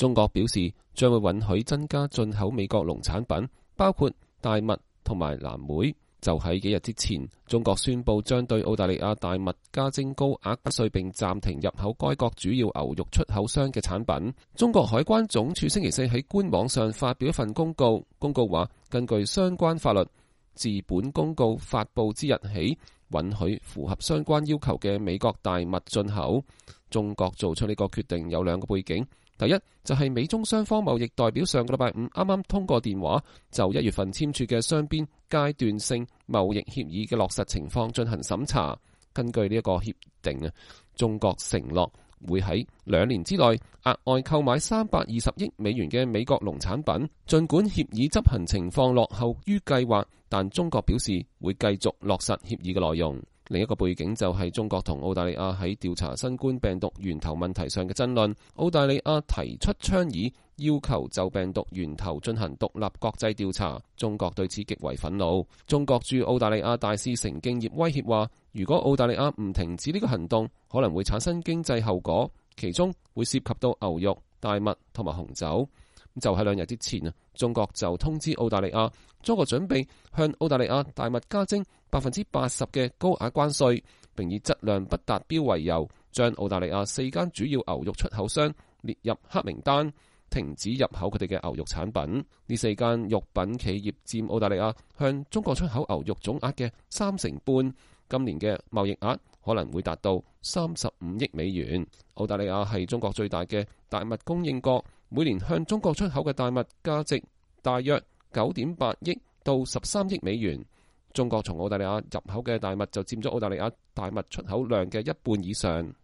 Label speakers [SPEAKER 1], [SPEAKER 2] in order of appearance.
[SPEAKER 1] 中國表示將會允許增加進口美國農產品，包括大麥同埋藍莓。就喺幾日之前，中國宣布將對澳大利亞大麥加徵高額稅，並暫停入口該國主要牛肉出口商嘅產品。中國海關總署星期四喺官網上發表一份公告，公告話根據相關法律，自本公告發布之日起，允許符合相關要求嘅美國大麥進口。中國做出呢個決定有兩個背景。第一就係美中雙方貿易代表上個禮拜五啱啱通過電話，就1月份簽署嘅雙邊階段性貿易協議嘅落實情況進行審查。根據呢一個協定啊，中國承諾會喺2年之內額外購買320億美元嘅美國農產品。儘管協議執行情況落後於計劃，但中國表示會繼續落實協議嘅內容。另一個背景就係中國同澳大利亞喺調查新冠病毒源頭問題上嘅爭論。澳大利亞提出倡議，要求就病毒源頭進行獨立國際調查。中國對此極為憤怒。中國駐澳大利亞大使成敬業威脅話，如果澳大利亞唔停止呢個行動，可能會產生經濟後果，其中會涉及到牛肉、大麥同埋紅酒。就喺2日之前啊，中國就通知澳大利亞，中國準備向澳大利亞大麥加徵80%嘅高額關稅，並以質量不達標為由，將澳大利亞4間主要牛肉出口商列入黑名單，停止入口佢哋嘅牛肉產品。呢4間肉品企業佔澳大利亞向中國出口牛肉總額嘅半，今年嘅貿易額可能會達到35億美元。澳大利亞係中國最大嘅大麥供應國，每年向中國出口嘅大麥價值大約9.8億到13億美元。中國從澳大利亞入口嘅大麥就佔咗澳大利亞大麥出口量嘅1半以上。